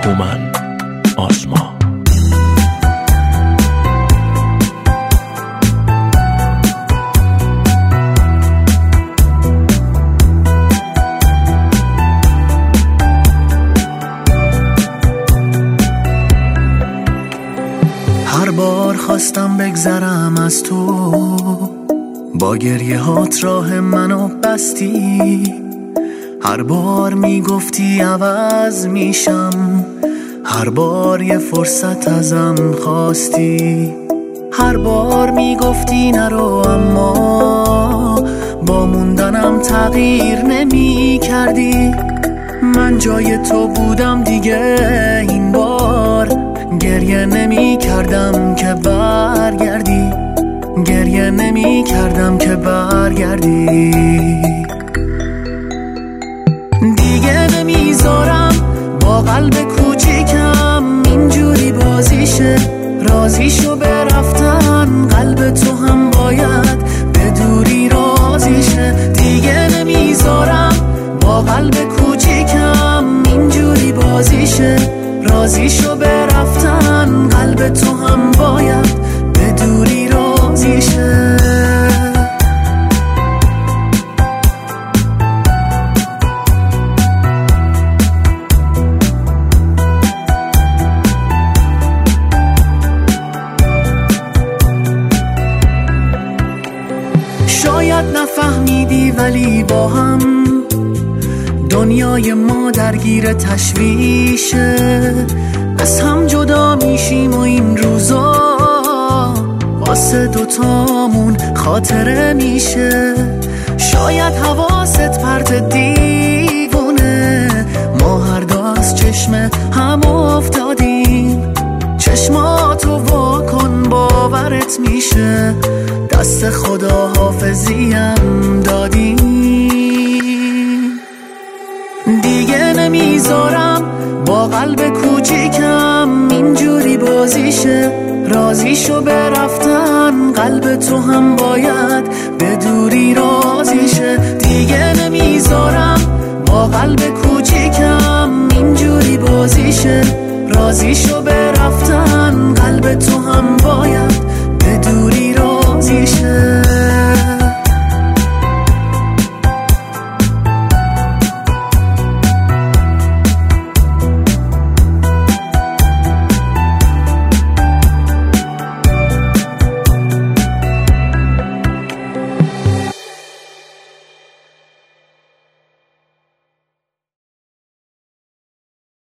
هومن آزما. هر بار خواستم بگذرم از تو، با گریه هات راه منو بستی. هر بار میگفتی عوض میشم، هر بار یه فرصت ازم خواستی. هر بار میگفتی نرو، اما با موندنم تغییر نمی کردی. من جای تو بودم دیگه، این بار گریه نمی کردم که برگردی، گریه نمی کردم که برگردی. دیگه نمیذارم با قلب کوچیکم اینجوری بازیشه. رازیشو برفتن قلب تو هم باید به دوری رازیشه. دیگه نمیذارم با قلب کوچیکم اینجوری بازیشه. رازیشو برفتن قلب تو هم باید به دوری رازیشه. شاید نفهمیدی ولی با هم دنیای ما درگیر تشویشه. از هم جدا میشیم و این روزا واسه دوتامون خاطره میشه. شاید حواست پرت دیوونه، ما هر دو از چشم هم افتادیم. چشماتو وا کن باورت میشه، دست خدا حافظیم دادیم. دیگه نمیذارم با قلب کوچیکم اینجوری بازیشه. رازیشو برفتن قلب تو هم باید به دوری رازیشه. دیگه نمیذارم با قلب کوچیکم اینجوری بازیشه. رازیشو برفتن قلب تو